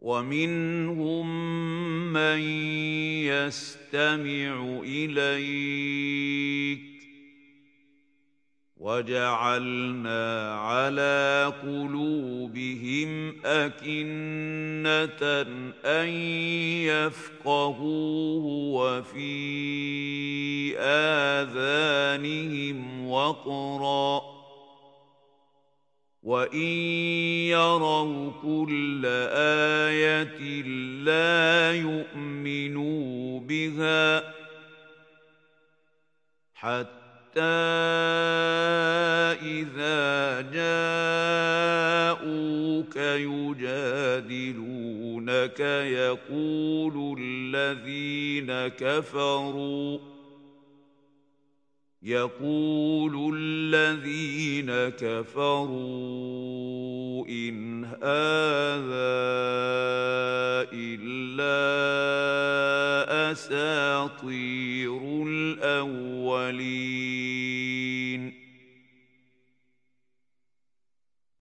ومنهم من يستمع إليك وجعلنا على قلوبهم أكنة أن يفقهوه وفي آذانهم وقرا وإن يروا كل آية لا يؤمنوا بها حتى إذا جاءوك يجادلونك يقول الذين كفروا إن هذا إلا أساطير الأولين